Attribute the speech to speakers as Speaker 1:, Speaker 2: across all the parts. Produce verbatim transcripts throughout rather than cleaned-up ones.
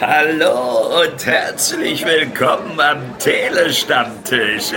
Speaker 1: Hallo und herzlich willkommen am Telestammtisch.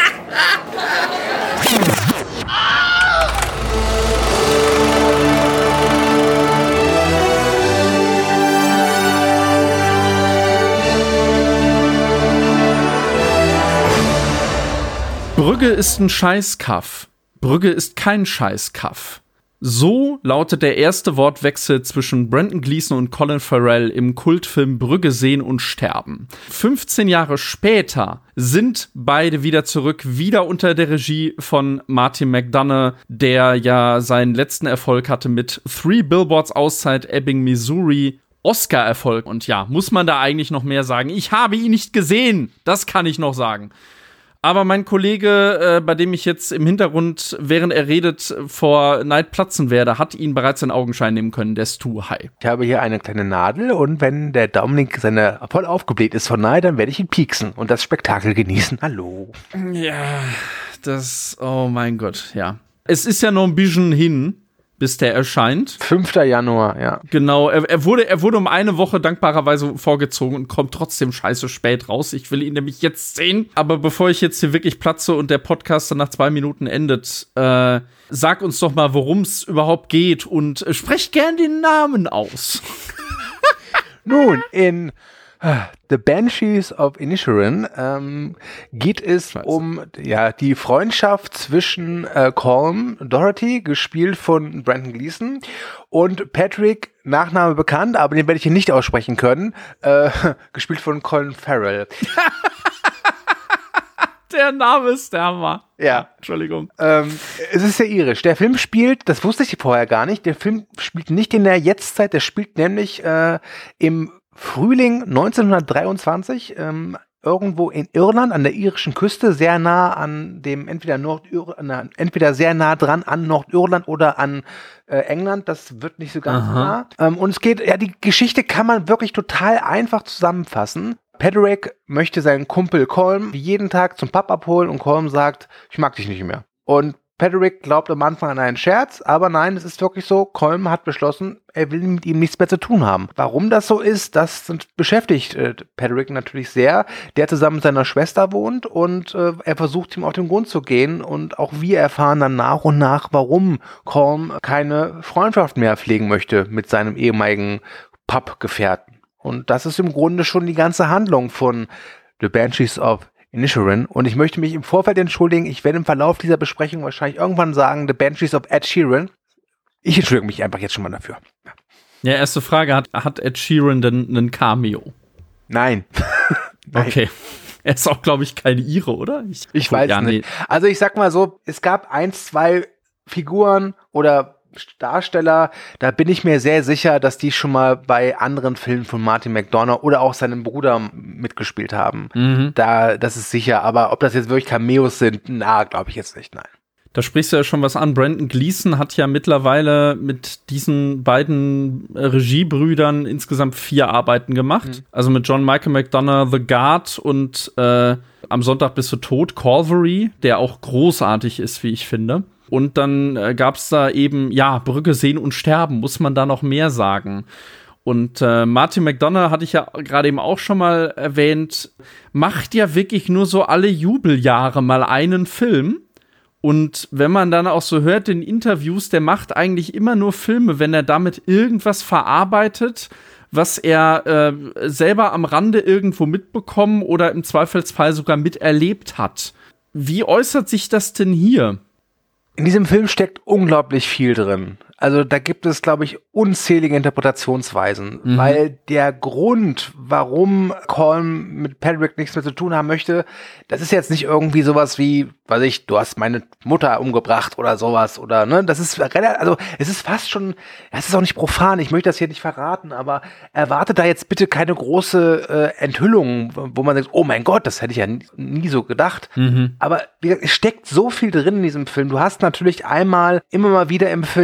Speaker 2: Brügge ist ein Scheißkaff. Brügge ist kein Scheißkaff. So lautet der erste Wortwechsel zwischen Brendan Gleeson und Colin Farrell im Kultfilm Brügge sehen und sterben. fünfzehn Jahre später sind beide wieder zurück, wieder unter der Regie von Martin McDonagh, der ja seinen letzten Erfolg hatte mit Three Billboards Outside Ebbing, Missouri. Oscar-Erfolg. Und ja, muss man da eigentlich noch mehr sagen? Ich habe ihn nicht gesehen. Das kann ich noch sagen. Aber mein Kollege, äh, bei dem ich jetzt im Hintergrund, während er redet, vor Neid platzen werde, hat ihn bereits in Augenschein nehmen können, der Stu. Hi.
Speaker 3: Ich habe hier eine kleine Nadel und wenn der Dominik seine voll aufgebläht ist von Neid, dann werde ich ihn pieksen und das Spektakel genießen. Hallo.
Speaker 2: Ja, das, oh mein Gott, ja. Es ist ja noch ein bisschen hin, bis der erscheint.
Speaker 3: fünfter Januar, ja.
Speaker 2: Genau, er, er, wurde, er wurde um eine Woche dankbarerweise vorgezogen und kommt trotzdem scheiße spät raus. Ich will ihn nämlich jetzt sehen. Aber bevor ich jetzt hier wirklich platze und der Podcast dann nach zwei Minuten endet, äh, sag uns doch mal, worum es überhaupt geht und äh, sprech gern den Namen aus.
Speaker 3: Nun, in The Banshees of Inisherin ähm, geht es Scheiße. um ja die Freundschaft zwischen äh, Colm Doherty, gespielt von Brendan Gleeson, und Patrick, Nachname bekannt, aber den werde ich hier nicht aussprechen können, äh, gespielt von Colin Farrell.
Speaker 2: Der Name ist der Hammer.
Speaker 3: Ja.
Speaker 2: Entschuldigung.
Speaker 3: Ähm, es ist ja irisch. Der Film spielt, das wusste ich vorher gar nicht, der Film spielt nicht in der Jetztzeit, der spielt nämlich äh, im Frühling neunzehnhundertdreiundzwanzig, ähm, irgendwo in Irland, an der irischen Küste, sehr nah an dem, entweder Nordir- entweder sehr nah dran an Nordirland oder an äh, England, das wird nicht so ganz Aha. nah. Ähm, und es geht, ja, die Geschichte kann man wirklich total einfach zusammenfassen. Patrick möchte seinen Kumpel Colm jeden Tag zum Pub abholen und Colm sagt, ich mag dich nicht mehr. Und Patrick glaubt am Anfang an einen Scherz, aber nein, es ist wirklich so, Colm hat beschlossen, er will mit ihm nichts mehr zu tun haben. Warum das so ist, das beschäftigt äh, Patrick natürlich sehr, der zusammen mit seiner Schwester wohnt und äh, er versucht ihm auf den Grund zu gehen und auch wir erfahren dann nach und nach, warum Colm keine Freundschaft mehr pflegen möchte mit seinem ehemaligen Pub-Gefährten. Und das ist im Grunde schon die ganze Handlung von The Banshees of Inisherin. Und ich möchte mich im Vorfeld entschuldigen, ich werde im Verlauf dieser Besprechung wahrscheinlich irgendwann sagen, The Banshees of Ed Sheeran. Ich entschuldige mich einfach jetzt schon mal dafür.
Speaker 2: Ja, erste Frage, hat, hat Ed Sheeran denn einen Cameo?
Speaker 3: Nein. Nein.
Speaker 2: Okay. Er ist auch, glaube ich, keine Ire, oder?
Speaker 3: Ich, ich weiß ja, nicht. Nee. Also ich sag mal so, es gab ein, zwei Figuren oder Darsteller, da bin ich mir sehr sicher, dass die schon mal bei anderen Filmen von Martin McDonagh oder auch seinem Bruder mitgespielt haben. Mhm. Da, das ist sicher, aber ob das jetzt wirklich Cameos sind, na, glaube ich jetzt nicht, nein.
Speaker 2: Da sprichst du ja schon was an. Brendan Gleeson hat ja mittlerweile mit diesen beiden Regiebrüdern insgesamt vier Arbeiten gemacht. Mhm. Also mit John Michael McDonagh, The Guard und äh, Am Sonntag bist du tot, Calvary, der auch großartig ist, wie ich finde. Und dann äh, gab es da eben, ja, Brügge sehen und sterben, muss man da noch mehr sagen. Und äh, Martin McDonagh, hatte ich ja gerade eben auch schon mal erwähnt, macht ja wirklich nur so alle Jubeljahre mal einen Film. Und wenn man dann auch so hört in Interviews, der macht eigentlich immer nur Filme, wenn er damit irgendwas verarbeitet, was er äh, selber am Rande irgendwo mitbekommen oder im Zweifelsfall sogar miterlebt hat. Wie äußert sich das denn hier?
Speaker 3: In diesem Film steckt unglaublich viel drin. Also da gibt es, glaube ich, unzählige Interpretationsweisen, mhm. weil der Grund, warum Colm mit Patrick nichts mehr zu tun haben möchte, das ist jetzt nicht irgendwie sowas wie, weiß ich, du hast meine Mutter umgebracht oder sowas oder, ne, das ist relativ, also es ist fast schon, das ist auch nicht profan, ich möchte das hier nicht verraten, aber erwartet da jetzt bitte keine große äh, Enthüllung, wo man sagt, oh mein Gott, das hätte ich ja nie, nie so gedacht, mhm. aber wie gesagt, es steckt so viel drin in diesem Film. Du hast natürlich einmal immer mal wieder im Film, wie ich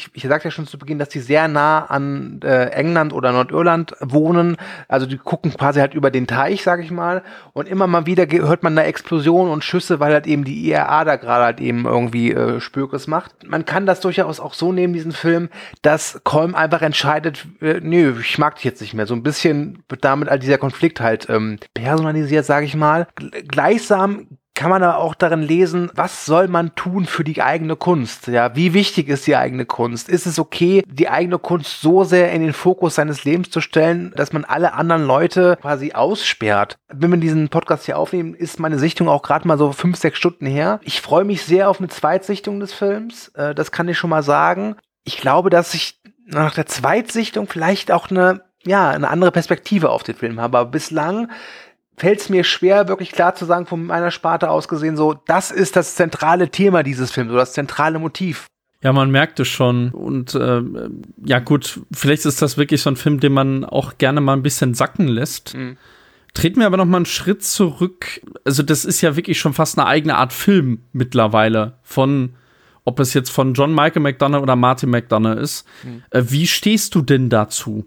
Speaker 3: ich sagte ja schon zu Beginn, dass die sehr nah an äh, England oder Nordirland wohnen. Also die gucken quasi halt über den Teich, sag ich mal. Und immer mal wieder ge- hört man da Explosionen und Schüsse, weil halt eben die I R A da gerade halt eben irgendwie äh, Spökes macht. Man kann das durchaus auch so nehmen, diesen Film, dass Colm einfach entscheidet, äh, nö, ich mag dich jetzt nicht mehr. So ein bisschen wird damit all dieser Konflikt halt ähm, personalisiert, sag ich mal. G- gleichsam kann man aber auch darin lesen, was soll man tun für die eigene Kunst? Ja, wie wichtig ist die eigene Kunst? Ist es okay, die eigene Kunst so sehr in den Fokus seines Lebens zu stellen, dass man alle anderen Leute quasi aussperrt? Wenn wir diesen Podcast hier aufnehmen, ist meine Sichtung auch gerade mal so fünf, sechs Stunden her. Ich freue mich sehr auf eine Zweitsichtung des Films. Äh, das kann ich schon mal sagen. Ich glaube, dass ich nach der Zweitsichtung vielleicht auch eine, ja, eine andere Perspektive auf den Film habe. Aber bislang fällt es mir schwer, wirklich klar zu sagen, von meiner Sparte aus gesehen, so, das ist das zentrale Thema dieses Films, so das zentrale Motiv.
Speaker 2: Ja, man merkt es schon. Und äh, ja gut, vielleicht ist das wirklich so ein Film, den man auch gerne mal ein bisschen sacken lässt. Mhm. Treten wir aber noch mal einen Schritt zurück. Also das ist ja wirklich schon fast eine eigene Art Film mittlerweile. Von, ob es jetzt von John Michael McDonagh oder Martin McDonagh ist. Mhm. Äh, wie stehst du denn dazu?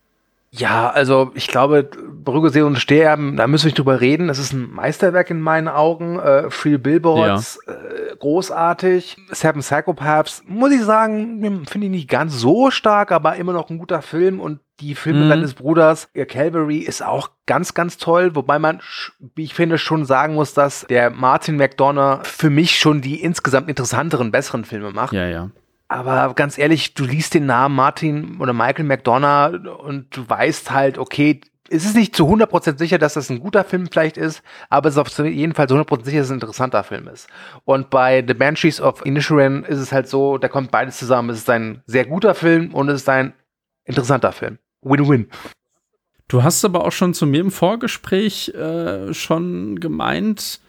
Speaker 3: Ja, also ich glaube, Brügge sehen und sterben, da müssen wir nicht drüber reden. Das ist ein Meisterwerk in meinen Augen. Äh, Free Billboards, ja. äh, großartig. Seven Psychopaths, muss ich sagen, finde ich nicht ganz so stark, aber immer noch ein guter Film. Und die Filme mhm. seines Bruders, äh, Calvary, ist auch ganz, ganz toll. Wobei man, wie ich finde, schon sagen muss, dass der Martin McDonagh für mich schon die insgesamt interessanteren, besseren Filme macht.
Speaker 2: Ja, ja.
Speaker 3: Aber ganz ehrlich, du liest den Namen Martin oder Michael McDonagh und du weißt halt, okay, es ist nicht zu hundert Prozent sicher, dass das ein guter Film vielleicht ist, aber es ist auf jeden Fall zu hundert Prozent sicher, dass es ein interessanter Film ist. Und bei The Banshees of Inisherin ist es halt so, da kommt beides zusammen. Es ist ein sehr guter Film und es ist ein interessanter Film. Win-win.
Speaker 2: Du hast aber auch schon zu mir im Vorgespräch äh, schon gemeint,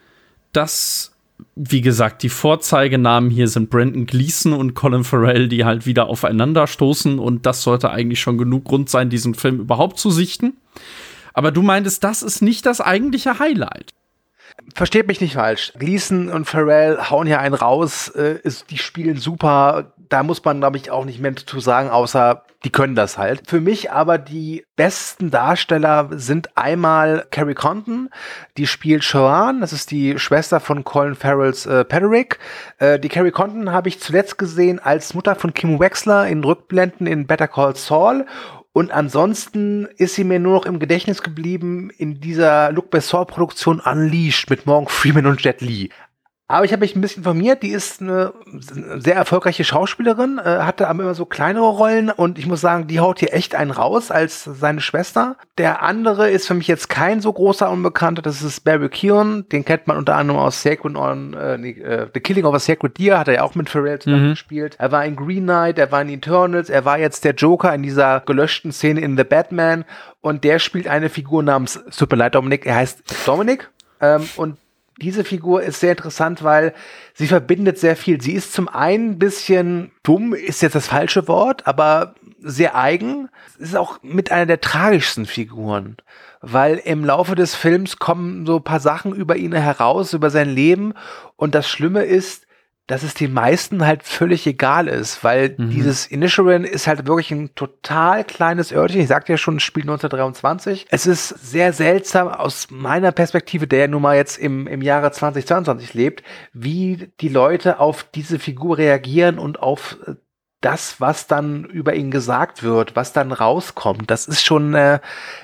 Speaker 2: dass, wie gesagt, die Vorzeigenamen hier sind Brendan Gleeson und Colin Farrell, die halt wieder aufeinander stoßen, und das sollte eigentlich schon genug Grund sein, diesen Film überhaupt zu sichten. Aber du meintest, das ist nicht das eigentliche Highlight.
Speaker 3: Versteht mich nicht falsch. Gleeson und Farrell hauen hier einen raus, äh, ist, die spielen super. Da muss man, glaube ich, auch nicht mehr dazu sagen, außer die können das halt. Für mich aber die besten Darsteller sind einmal Carrie Condon, die spielt Joanne, das ist die Schwester von Colin Farrells äh, Pederick. Äh, die Carrie Condon habe ich zuletzt gesehen als Mutter von Kim Wexler in Rückblenden in Better Call Saul. Und ansonsten ist sie mir nur noch im Gedächtnis geblieben in dieser Luc Besson-Produktion Unleashed mit Morgan Freeman und Jet Li. Aber ich habe mich ein bisschen informiert, die ist eine sehr erfolgreiche Schauspielerin, äh, hatte aber immer so kleinere Rollen, und ich muss sagen, die haut hier echt einen raus als seine Schwester. Der andere ist für mich jetzt kein so großer Unbekannter, das ist Barry Keoghan, den kennt man unter anderem aus Sacred on, äh, nee, äh, The Killing of a Sacred Deer, hat er ja auch mit Farrell zusammen mhm. gespielt. Er war in Green Knight, er war in Eternals, er war jetzt der Joker in dieser gelöschten Szene in The Batman, und der spielt eine Figur namens, es tut mir leid, Dominik, er heißt Dominic, ähm, und diese Figur ist sehr interessant, weil sie verbindet sehr viel. Sie ist zum einen ein bisschen dumm, ist jetzt das falsche Wort, aber sehr eigen. Es ist auch mit einer der tragischsten Figuren, weil im Laufe des Films kommen so ein paar Sachen über ihn heraus, über sein Leben. Und das Schlimme ist, dass es den meisten halt völlig egal ist, weil mhm. dieses Inisherin ist halt wirklich ein total kleines Örtchen. Ich sagte ja schon, es spielt neunzehnhundertdreiundzwanzig. Es ist sehr seltsam aus meiner Perspektive, der ja nun mal jetzt im, im Jahre zweitausendzweiundzwanzig lebt, wie die Leute auf diese Figur reagieren und auf das, was dann über ihn gesagt wird, was dann rauskommt. Das ist schon äh,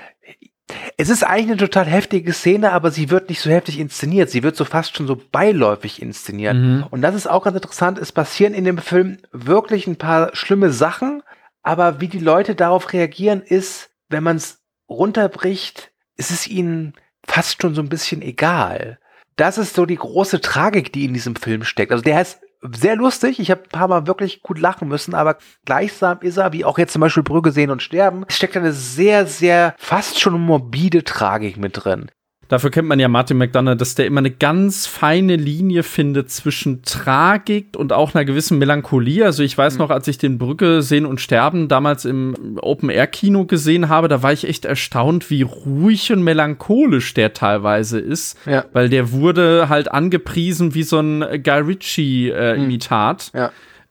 Speaker 3: Es ist eigentlich eine total heftige Szene, aber sie wird nicht so heftig inszeniert. Sie wird so fast schon so beiläufig inszeniert. Mhm. Und das ist auch ganz interessant. Es passieren in dem Film wirklich ein paar schlimme Sachen, aber wie die Leute darauf reagieren ist, wenn man es runterbricht, ist es ihnen fast schon so ein bisschen egal. Das ist so die große Tragik, die in diesem Film steckt. Also der ist sehr lustig, ich habe ein paar Mal wirklich gut lachen müssen, aber gleichsam ist er, wie auch jetzt zum Beispiel Brügge sehen und sterben, steckt eine sehr, sehr fast schon morbide Tragik mit drin.
Speaker 2: Dafür kennt man ja Martin McDonagh, dass der immer eine ganz feine Linie findet zwischen Tragik und auch einer gewissen Melancholie. Also ich weiß mhm. noch, als ich den Brügge sehen und sterben damals im Open-Air-Kino gesehen habe, da war ich echt erstaunt, wie ruhig und melancholisch der teilweise ist. Ja. Weil der wurde halt angepriesen wie so ein Guy Ritchie-Imitat. Äh, mhm. Ja.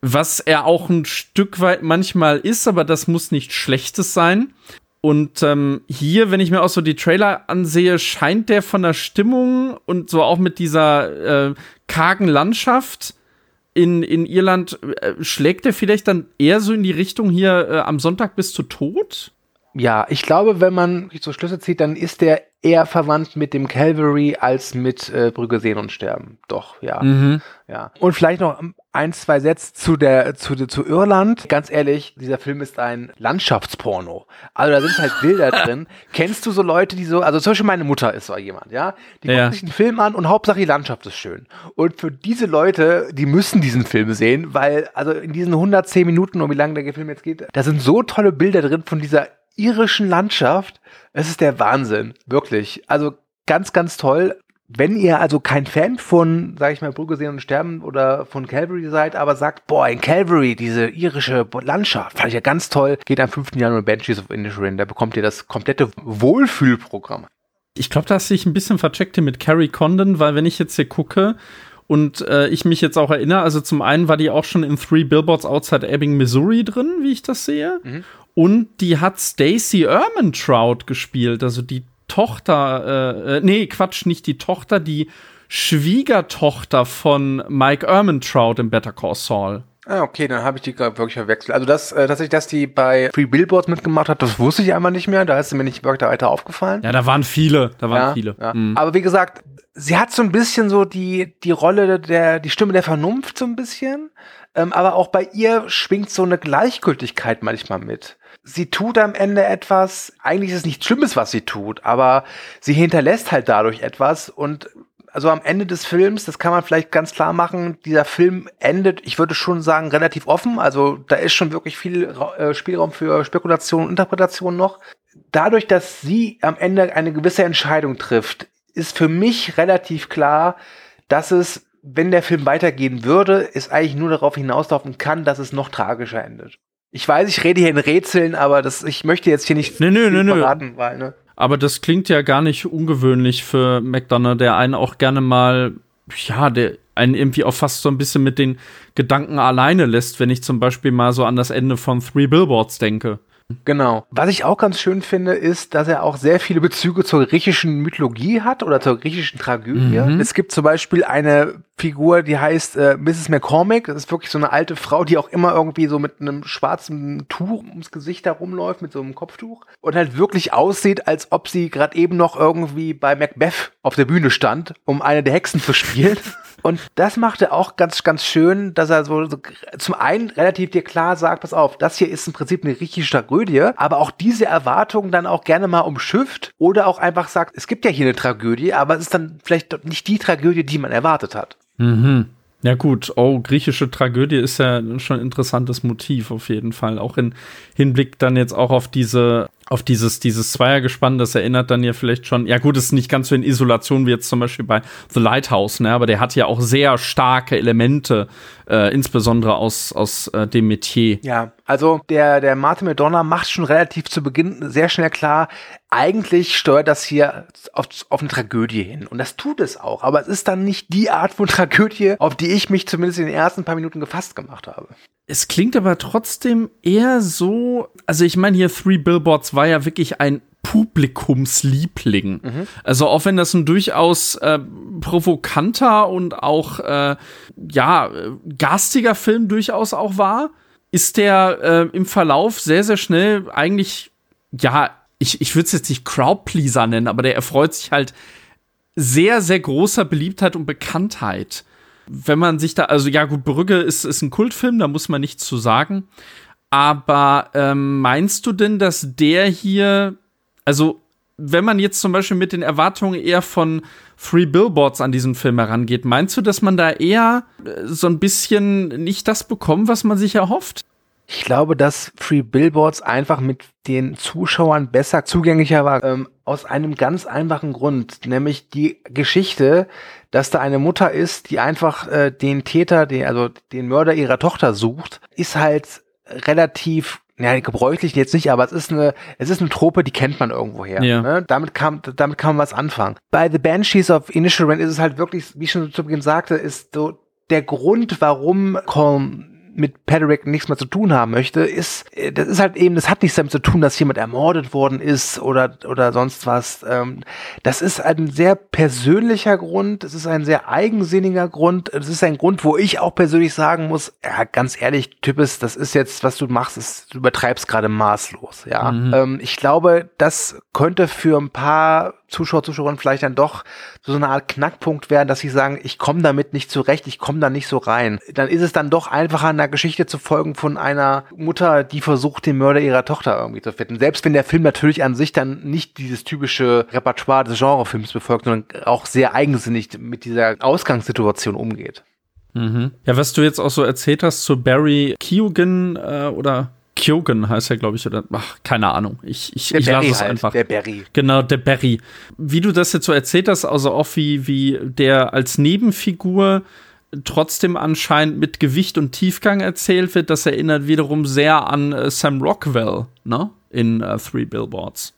Speaker 2: was er auch ein Stück weit manchmal ist, aber das muss nichts Schlechtes sein. Und ähm, hier, wenn ich mir auch so die Trailer ansehe, scheint der von der Stimmung und so auch mit dieser äh, kargen Landschaft in, in Irland, äh, schlägt der vielleicht dann eher so in die Richtung hier äh, am Sonntag bist du tot?
Speaker 3: Ja, ich glaube, wenn man so Schlüsse zieht, dann ist der eher verwandt mit dem Calvary als mit äh, Brügge sehen und sterben. Doch, ja.
Speaker 2: Mhm.
Speaker 3: Ja. Und vielleicht noch ein, zwei Sätze zu der zu, zu Irland. Ganz ehrlich, dieser Film ist ein Landschaftsporno. Also da sind halt Bilder drin. Kennst du so Leute, die so, also zum Beispiel meine Mutter ist so jemand, ja? Die
Speaker 2: ja.
Speaker 3: guckt sich einen Film an und Hauptsache die Landschaft ist schön. Und für diese Leute, die müssen diesen Film sehen, weil also in diesen hundertzehn Minuten, um wie lange der Film jetzt geht, da sind so tolle Bilder drin von dieser irischen Landschaft. Es ist der Wahnsinn, wirklich. Also ganz, ganz toll. Wenn ihr also kein Fan von, sag ich mal, Brügge sehen und sterben oder von Calvary seid, aber sagt, boah, in Calvary, diese irische Landschaft, fand ich ja ganz toll, geht am fünften Januar Banshees of Inisherin, da bekommt ihr das komplette Wohlfühlprogramm.
Speaker 2: Ich glaube, da hast du dich ein bisschen vercheckt hier mit Carrie Condon, weil wenn ich jetzt hier gucke und äh, ich mich jetzt auch erinnere, also zum einen war die auch schon in Three Billboards Outside Ebbing, Missouri drin, wie ich das sehe. Mhm. Und die hat Stacey Ehrmantraut gespielt, also die Tochter, äh, nee, Quatsch, nicht die Tochter, die Schwiegertochter von Mike Ehrmantraut im Better Call Saul.
Speaker 3: Ah, okay, dann habe ich die gerade wirklich verwechselt. Also das, äh, tatsächlich, dass die bei Three Billboards mitgemacht hat, das wusste ich einmal nicht mehr, da ist mir nicht wirklich weiter aufgefallen.
Speaker 2: Ja, da waren viele, da waren
Speaker 3: ja,
Speaker 2: viele.
Speaker 3: Ja.
Speaker 2: Mhm.
Speaker 3: Aber wie gesagt, sie hat so ein bisschen so die, die Rolle der, die Stimme der Vernunft so ein bisschen, ähm, aber auch bei ihr schwingt so eine Gleichgültigkeit manchmal mit. Sie tut am Ende etwas, eigentlich ist es nichts Schlimmes, was sie tut, aber sie hinterlässt halt dadurch etwas und also am Ende des Films, das kann man vielleicht ganz klar machen, dieser Film endet, ich würde schon sagen, relativ offen, also da ist schon wirklich viel äh, Spielraum für Spekulation und Interpretation noch. Dadurch, dass sie am Ende eine gewisse Entscheidung trifft, ist für mich relativ klar, dass es, wenn der Film weitergehen würde, es eigentlich nur darauf hinauslaufen kann, dass es noch tragischer endet. Ich weiß, ich rede hier in Rätseln, aber das, ich möchte jetzt hier nicht
Speaker 2: nee, nee,
Speaker 3: viel
Speaker 2: nee,
Speaker 3: verraten, weil, ne?
Speaker 2: Aber das klingt ja gar nicht ungewöhnlich für McDonough, der einen auch gerne mal, ja, der einen irgendwie auch fast so ein bisschen mit den Gedanken alleine lässt, wenn ich zum Beispiel mal so an das Ende von Three Billboards denke.
Speaker 3: Genau. Was ich auch ganz schön finde, ist, dass er auch sehr viele Bezüge zur griechischen Mythologie hat oder zur griechischen Tragödie. Mhm. Es gibt zum Beispiel eine Figur, die heißt äh, Missus McCormick. Das ist wirklich so eine alte Frau, die auch immer irgendwie so mit einem schwarzen Tuch ums Gesicht herumläuft, mit so einem Kopftuch. Und halt wirklich aussieht, als ob sie gerade eben noch irgendwie bei Macbeth auf der Bühne stand, um eine der Hexen zu spielen. Und das macht er auch ganz, ganz schön, dass er so, so zum einen relativ dir klar sagt, pass auf, das hier ist im Prinzip eine griechische Tragödie, aber auch diese Erwartungen dann auch gerne mal umschifft oder auch einfach sagt, es gibt ja hier eine Tragödie, aber es ist dann vielleicht nicht die Tragödie, die man erwartet hat.
Speaker 2: Mhm. Ja gut, oh, griechische Tragödie ist ja schon ein interessantes Motiv auf jeden Fall, auch in Hinblick dann jetzt auch auf diese auf dieses, dieses Zweiergespann, das erinnert dann ja vielleicht schon, ja gut, es ist nicht ganz so in Isolation wie jetzt zum Beispiel bei The Lighthouse, ne, aber der hat ja auch sehr starke Elemente, äh, insbesondere aus, aus äh, dem Metier.
Speaker 3: Ja, also der, der Martin McDonagh macht schon relativ zu Beginn sehr schnell klar, eigentlich steuert das hier auf, auf eine Tragödie hin. Und das tut es auch, aber es ist dann nicht die Art von Tragödie, auf die ich mich zumindest in den ersten paar Minuten gefasst gemacht habe.
Speaker 2: Es klingt aber trotzdem eher so, also ich meine hier Three Billboards war ja wirklich ein Publikumsliebling. Mhm. Also auch wenn das ein durchaus äh, provokanter und auch äh, ja garstiger Film durchaus auch war, ist der äh, im Verlauf sehr, sehr schnell eigentlich, ja, ich, ich würde es jetzt nicht Crowdpleaser nennen, aber der erfreut sich halt sehr, sehr großer Beliebtheit und Bekanntheit. Wenn man sich da, also ja gut, Brügge ist, ist ein Kultfilm, da muss man nichts zu sagen. Aber ähm, meinst du denn, dass der hier, also wenn man jetzt zum Beispiel mit den Erwartungen eher von Three Billboards an diesen Film herangeht, meinst du, dass man da eher äh, so ein bisschen nicht das bekommt, was man sich erhofft?
Speaker 3: Ich glaube, dass Three Billboards einfach mit den Zuschauern besser zugänglicher war, ähm, aus einem ganz einfachen Grund, nämlich die Geschichte, dass da eine Mutter ist, die einfach äh, den Täter, den, also den Mörder ihrer Tochter sucht, ist halt relativ, ja, gebräuchlich jetzt nicht, aber es ist eine, es ist eine Trope, die kennt man irgendwoher. Ja. Ne? Damit kann, damit kann man was anfangen. Bei The Banshees of Inisherin ist es halt wirklich, wie ich schon zu Beginn sagte, ist so der Grund, warum Colm mit Patrick nichts mehr zu tun haben möchte, ist, das ist halt eben, das hat nichts damit zu tun, dass jemand ermordet worden ist oder, oder sonst was. Das ist ein sehr persönlicher Grund, es ist ein sehr eigensinniger Grund, es ist ein Grund, wo ich auch persönlich sagen muss, ja, ganz ehrlich, Types, das ist jetzt, was du machst, ist, du übertreibst gerade maßlos, ja. Mhm. Ich glaube, das könnte für ein paar Zuschauer, Zuschauerinnen vielleicht dann doch so eine Art Knackpunkt werden, dass sie sagen, ich komme damit nicht zurecht, ich komme da nicht so rein. Dann ist es dann doch einfacher, einer Geschichte zu folgen von einer Mutter, die versucht, den Mörder ihrer Tochter irgendwie zu finden. Selbst wenn der Film natürlich an sich dann nicht dieses typische Repertoire des Genrefilms befolgt, sondern auch sehr eigensinnig mit dieser Ausgangssituation umgeht.
Speaker 2: Mhm. Ja, was du jetzt auch so erzählt hast zu Barry Keoghan äh, oder Keoghan heißt er, glaube ich, oder ach, keine Ahnung. Ich, ich, ich lasse es halt, einfach.
Speaker 3: Der Barry.
Speaker 2: Genau, der Barry. Wie du das jetzt so erzählt hast, also auch wie, wie der als Nebenfigur trotzdem anscheinend mit Gewicht und Tiefgang erzählt wird, das erinnert wiederum sehr an äh, Sam Rockwell, ne? In uh, Three Billboards.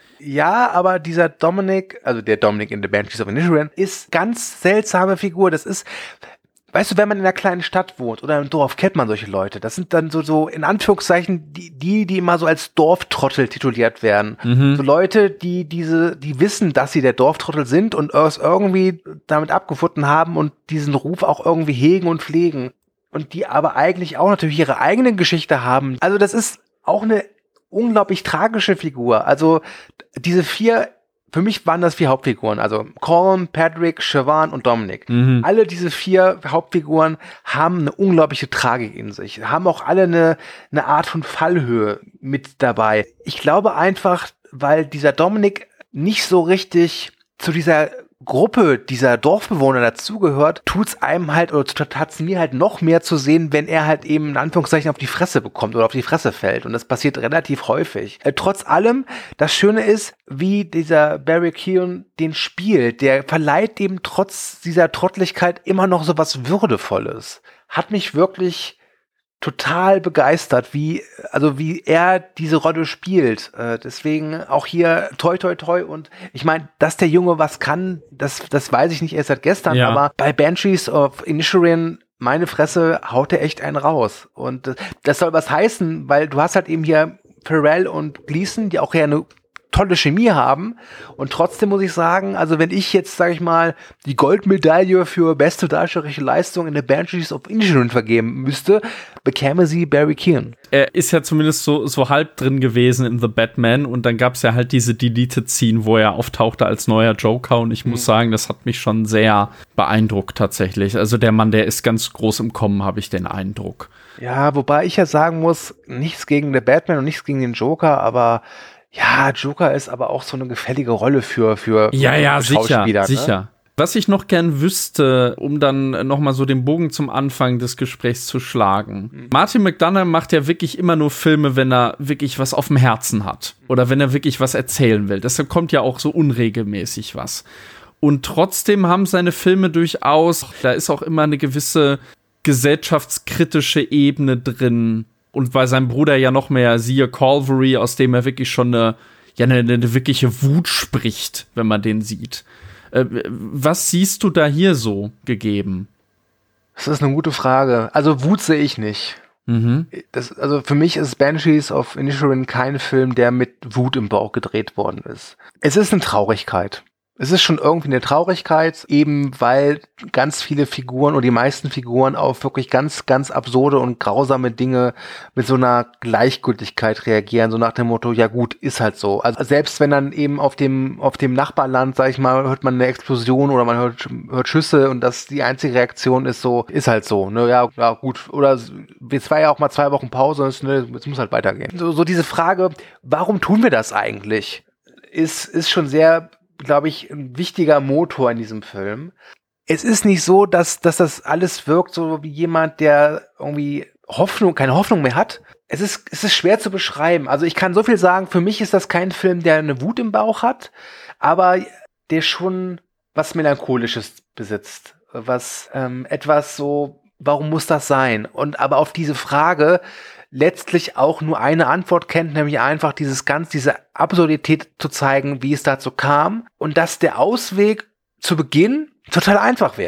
Speaker 3: Ja, aber dieser Dominic, also der Dominic in The Banshees of Inisherin, ist ganz seltsame Figur. Das ist, weißt du, wenn man in einer kleinen Stadt wohnt oder im Dorf, kennt man solche Leute. Das sind dann so, so in Anführungszeichen die, die, die immer so als Dorftrottel tituliert werden. Mhm. So Leute, die diese, die wissen, dass sie der Dorftrottel sind und es irgendwie damit abgefunden haben und diesen Ruf auch irgendwie hegen und pflegen. Und die aber eigentlich auch natürlich ihre eigene Geschichte haben. Also das ist auch eine unglaublich tragische Figur. Also diese vier Für mich waren das vier Hauptfiguren, also Colm, Patrick, Siobhan und Dominic. Mhm. Alle diese vier Hauptfiguren haben eine unglaubliche Tragik in sich, haben auch alle eine, eine Art von Fallhöhe mit dabei. Ich glaube einfach, weil dieser Dominic nicht so richtig zu dieser Gruppe dieser Dorfbewohner dazugehört, tut's einem halt, oder tat's mir halt noch mehr zu sehen, wenn er halt eben in Anführungszeichen auf die Fresse bekommt oder auf die Fresse fällt. Und das passiert relativ häufig. Äh, trotz allem, das Schöne ist, wie dieser Barry Keoghan den spielt, der verleiht eben trotz dieser Trottlichkeit immer noch so was Würdevolles. Hat mich wirklich total begeistert, wie, also wie er diese Rolle spielt. Äh, deswegen auch hier toi toi toi und ich meine, dass der Junge was kann, das, das weiß ich nicht erst seit gestern, ja. Aber bei Banshees of Inisherin, meine Fresse, haut er echt einen raus. Und äh, das soll was heißen, weil du hast halt eben hier Pharrell und Gleason, die auch ja eine tolle Chemie haben und trotzdem muss ich sagen, also wenn ich jetzt, sage ich mal, die Goldmedaille für beste darstellerische Leistung in The Banshees of Inisherin vergeben müsste, bekäme sie Barry Keoghan.
Speaker 2: Er ist ja zumindest so, so halb drin gewesen in The Batman und dann gab es ja halt diese Deleted-Scene, wo er auftauchte als neuer Joker und ich mhm. muss sagen, das hat mich schon sehr beeindruckt tatsächlich. Also der Mann, der ist ganz groß im Kommen, habe ich den Eindruck.
Speaker 3: Ja, wobei ich ja sagen muss, nichts gegen The Batman und nichts gegen den Joker, aber ja, Joker ist aber auch so eine gefällige Rolle für, für, für
Speaker 2: ja, ja,
Speaker 3: Schauspieler.
Speaker 2: Sicher, ne? sicher. Was ich noch gern wüsste, um dann noch mal so den Bogen zum Anfang des Gesprächs zu schlagen. Mhm. Martin McDonagh macht ja wirklich immer nur Filme, wenn er wirklich was auf dem Herzen hat. Oder wenn er wirklich was erzählen will. Deshalb kommt ja auch so unregelmäßig was. Und trotzdem haben seine Filme durchaus, da ist auch immer eine gewisse gesellschaftskritische Ebene drin. Und bei seinem Bruder ja noch mehr, siehe Calvary, aus dem er wirklich schon eine, ja, eine, eine wirkliche Wut spricht, wenn man den sieht. Äh, was siehst du da hier so gegeben?
Speaker 3: Das ist eine gute Frage. Also Wut sehe ich nicht. Mhm. Das, also für mich ist Banshees of Inisherin kein Film, der mit Wut im Bauch gedreht worden ist. Es ist eine Traurigkeit. Es ist schon irgendwie eine Traurigkeit, eben weil ganz viele Figuren oder die meisten Figuren auf wirklich ganz, ganz absurde und grausame Dinge mit so einer Gleichgültigkeit reagieren, so nach dem Motto, ja gut, ist halt so. Also selbst wenn dann eben auf dem auf dem Nachbarland, sag ich mal, hört man eine Explosion oder man hört, hört Schüsse und das die einzige Reaktion ist so, ist halt so, ne, ja, ja gut. Oder es war ja auch mal zwei Wochen Pause und es, ne, es muss halt weitergehen. So, so diese Frage, warum tun wir das eigentlich, ist, ist schon sehr, glaube ich, ein wichtiger Motor in diesem Film. Es ist nicht so, dass, dass das alles wirkt, so wie jemand, der irgendwie Hoffnung, keine Hoffnung mehr hat. Es ist, es ist schwer zu beschreiben. Also ich kann so viel sagen, für mich ist das kein Film, der eine Wut im Bauch hat, aber der schon was Melancholisches besitzt. Was ähm, etwas so, warum muss das sein? Und aber auf diese Frage letztlich auch nur eine Antwort kennt, nämlich einfach dieses ganz, diese Absurdität zu zeigen, wie es dazu kam und dass der Ausweg zu Beginn total einfach wäre.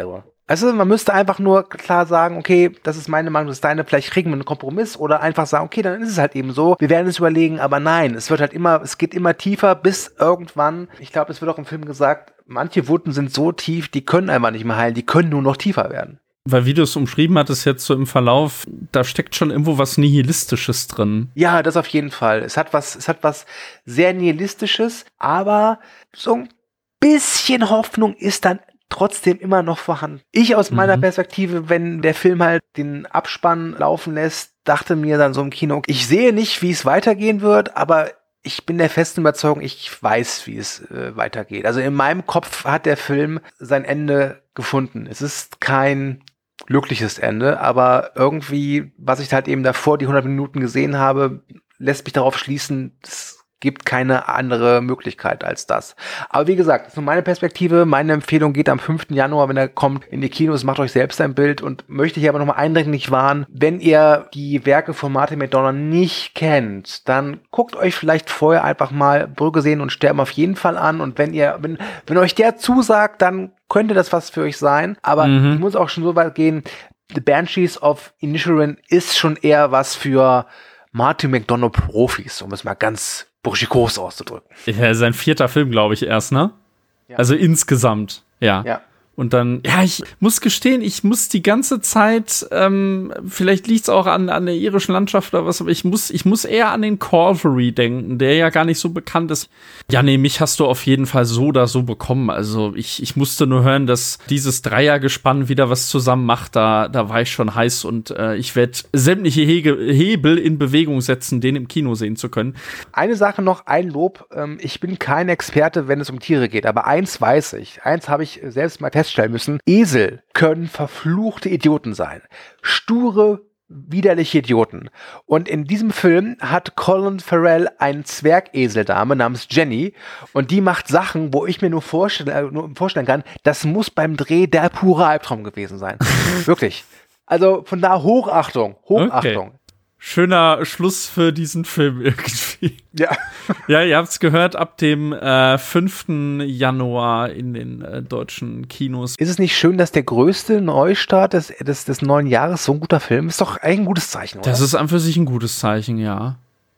Speaker 3: Also man müsste einfach nur klar sagen, okay, das ist meine Meinung, das ist deine, vielleicht kriegen wir einen Kompromiss oder einfach sagen, okay, dann ist es halt eben so, wir werden es überlegen, aber nein, es wird halt immer, es geht immer tiefer, bis irgendwann, ich glaube, es wird auch im Film gesagt, manche Wunden sind so tief, die können einfach nicht mehr heilen, die können nur noch tiefer werden.
Speaker 2: Weil wie du es umschrieben hattest jetzt so im Verlauf, da steckt schon irgendwo was Nihilistisches drin.
Speaker 3: Ja, das auf jeden Fall. Es hat was, es hat was sehr Nihilistisches, aber so ein bisschen Hoffnung ist dann trotzdem immer noch vorhanden. Ich aus meiner mhm. Perspektive, wenn der Film halt den Abspann laufen lässt, dachte mir dann so im Kino, ich sehe nicht, wie es weitergehen wird, aber ich bin der festen Überzeugung, ich weiß, wie es äh, weitergeht. Also in meinem Kopf hat der Film sein Ende gefunden. Es ist kein glückliches Ende, aber irgendwie, was ich halt eben davor die hundert Minuten gesehen habe, lässt mich darauf schließen, es gibt keine andere Möglichkeit als das. Aber wie gesagt, das ist nur meine Perspektive. Meine Empfehlung geht am fünften Januar, wenn er kommt, in die Kinos. Macht euch selbst ein Bild und möchte hier aber nochmal eindringlich warnen, wenn ihr die Werke von Martin McDonagh nicht kennt, dann guckt euch vielleicht vorher einfach mal Brügge sehen und sterben auf jeden Fall an. Und wenn ihr, wenn, wenn euch der zusagt, dann könnte das was für euch sein. Aber mhm. ich muss auch schon so weit gehen, The Banshees of Inisherin ist schon eher was für Martin McDonagh Profis, um es mal ganz burschikos auszudrücken.
Speaker 2: Ja, sein vierter Film, glaube ich, erst, ne? Ja. Also insgesamt, ja.
Speaker 3: Ja.
Speaker 2: Und dann, ja, ich muss gestehen, ich muss die ganze Zeit, ähm, vielleicht liegt's auch an, an der irischen Landschaft oder was, aber ich muss, ich muss eher an den Calvary denken, der ja gar nicht so bekannt ist. Ja, nee, mich hast du auf jeden Fall so oder so bekommen. Also ich, ich musste nur hören, dass dieses Dreiergespann wieder was zusammen macht. Da, da war ich schon heiß und äh, ich werde sämtliche Hege, Hebel in Bewegung setzen, den im Kino sehen zu können.
Speaker 3: Eine Sache noch, ein Lob. Ähm, ich bin kein Experte, wenn es um Tiere geht, aber eins weiß ich. Eins habe ich selbst mal feststellen müssen. Esel können verfluchte Idioten sein. Sture, widerliche Idioten. Und in diesem Film hat Colin Farrell eine Zwergeseldame namens Jenny und die macht Sachen, wo ich mir nur vorstellen, äh, nur vorstellen kann, das muss beim Dreh der pure Albtraum gewesen sein. Wirklich. Also von da Hochachtung, Hochachtung.
Speaker 2: Okay. Schöner Schluss für diesen Film irgendwie.
Speaker 3: Ja.
Speaker 2: Ja, ihr habt's gehört, ab dem äh, fünften Januar in den äh, deutschen Kinos.
Speaker 3: Ist es nicht schön, dass der größte Neustart des, des, des neuen Jahres so ein guter Film ist? Doch eigentlich ein gutes Zeichen, oder?
Speaker 2: Das ist an für sich ein gutes Zeichen, ja.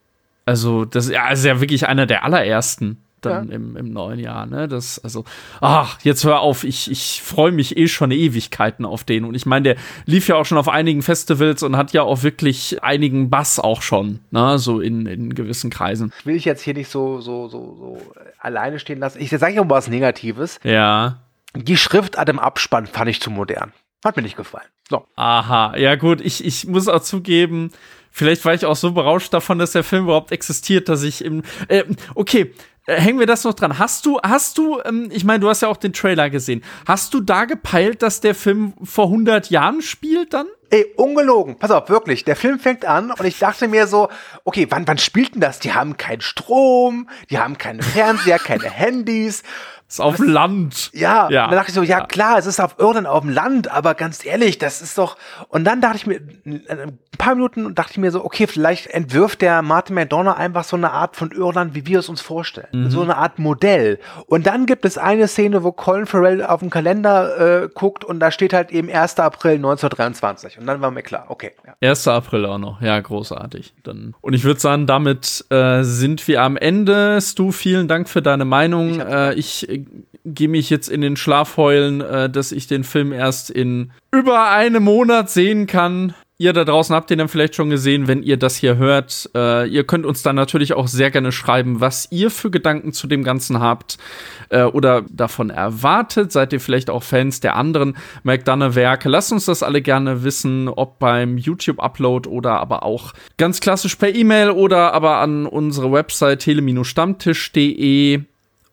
Speaker 2: Also, das ja, ist ja wirklich einer der allerersten dann ja. im, im neuen Jahr, ne? Das, also, ach, jetzt hör auf, ich, ich freue mich eh schon Ewigkeiten auf den. Und ich meine, der lief ja auch schon auf einigen Festivals und hat ja auch wirklich einigen Bass auch schon, ne? So in, in gewissen Kreisen.
Speaker 3: Will ich jetzt hier nicht so, so, so, so alleine stehen lassen. Ich sage ja mal was Negatives.
Speaker 2: Ja.
Speaker 3: Die Schriftart im Abspann fand ich zu modern. Hat mir nicht gefallen. So.
Speaker 2: Aha, ja gut, ich, ich muss auch zugeben, vielleicht war ich auch so berauscht davon, dass der Film überhaupt existiert, dass ich im, äh, okay, hängen wir das noch dran. Hast du, hast du, ähm, ich meine, du hast ja auch den Trailer gesehen. Hast du da gepeilt, dass der Film vor hundert Jahren spielt dann?
Speaker 3: Ey, ungelogen. Pass auf, wirklich. Der Film fängt an und ich dachte mir so, okay, wann, wann spielt denn das? Die haben keinen Strom, die haben keine Fernseher, keine Handys.
Speaker 2: Ist auf das, Land.
Speaker 3: Ja, ja. Und dann dachte ich so, ja klar, es ist auf Irland auf dem Land, aber ganz ehrlich, das ist doch, und dann dachte ich mir, ein paar Minuten dachte ich mir so, okay, vielleicht entwirft der Martin McDonagh einfach so eine Art von Irland, wie wir es uns vorstellen. Mhm. So eine Art Modell. Und dann gibt es eine Szene, wo Colin Farrell auf den Kalender äh, guckt und da steht halt eben erster April neunzehnhundertdreiundzwanzig. Und dann war mir klar, okay. Ja.
Speaker 2: erster April auch noch, ja, großartig. Dann. Und ich würde sagen, damit äh, sind wir am Ende. Stu, vielen Dank für deine Meinung. Ich, äh, ich gehe mich jetzt in den Schlaf heulen, äh, dass ich den Film erst in über einem Monat sehen kann. Ihr da draußen habt den dann vielleicht schon gesehen, wenn ihr das hier hört. Äh, ihr könnt uns dann natürlich auch sehr gerne schreiben, was ihr für Gedanken zu dem Ganzen habt äh, oder davon erwartet. Seid ihr vielleicht auch Fans der anderen McDonagh-Werke? Lasst uns das alle gerne wissen, ob beim YouTube-Upload oder aber auch ganz klassisch per E-Mail oder aber an unsere Website tele stammtisch punkt de.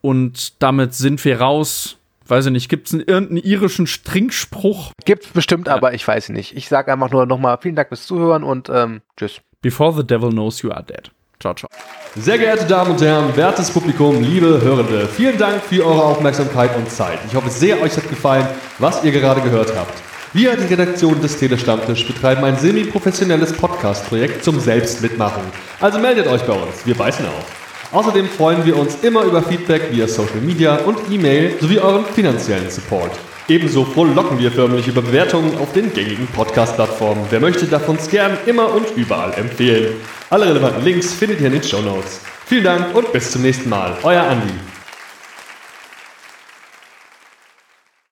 Speaker 2: Und damit sind wir raus. Weiß ich nicht, gibt es einen irgendeinen irischen Trinkspruch?
Speaker 3: Gibt's bestimmt, ja. Aber ich weiß nicht. Ich sage einfach nur nochmal vielen Dank fürs Zuhören und ähm, tschüss.
Speaker 2: Before the devil knows you are dead. Ciao, ciao.
Speaker 4: Sehr geehrte Damen und Herren, wertes Publikum, liebe Hörende, vielen Dank für eure Aufmerksamkeit und Zeit. Ich hoffe sehr, euch hat gefallen, was ihr gerade gehört habt. Wir, die Redaktion des Tele-Stammtisch, betreiben ein semi-professionelles Podcast-Projekt zum Selbstmitmachen. Also meldet euch bei uns, wir beißen auf. Außerdem freuen wir uns immer über Feedback via Social Media und E-Mail sowie euren finanziellen Support. Ebenso frohlocken wir förmlich über Bewertungen auf den gängigen Podcast-Plattformen. Wer möchte, darf uns gern immer und überall empfehlen. Alle relevanten Links findet ihr in den Shownotes. Vielen Dank und bis zum nächsten Mal. Euer Andi.